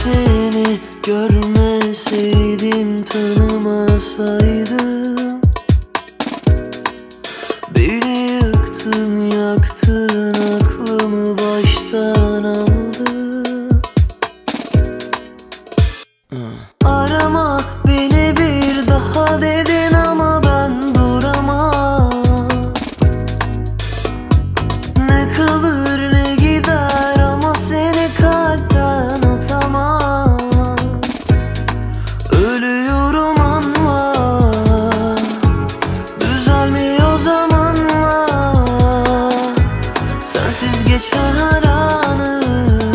seni görmeseydim, tanımasaydım. Beni yıktın, yaktın, aklımı baştan aldın. Arama beni bir daha dedin ama ben duramam. Ne kalır ne gider ama seni kalpten atamam. Ölüyorum anla, düzelmiyor zamanla. Sensiz geçen her anı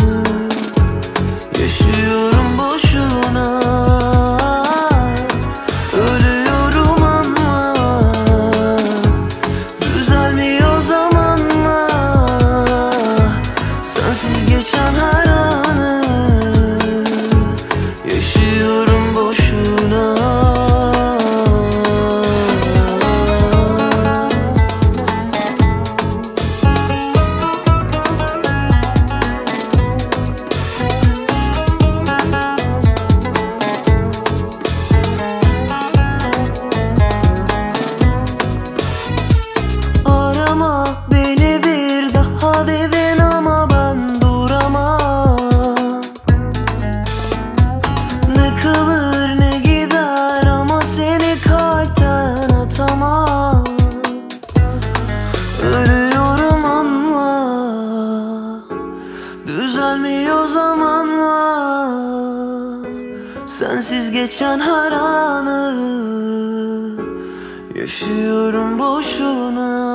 yaşıyorum boşuna. Ölüyorum anla, düzelmiyor zamanla. Sensiz geçen her anı yaşıyorum boşuna. Arama beni bir daha dedin ama ben duramam. Ne kalır ne gider ama seni kalpten atamam. Ölüyorum anla, düzelmiyor zamanla. Sensiz geçen her anı yaşıyorum boşuna.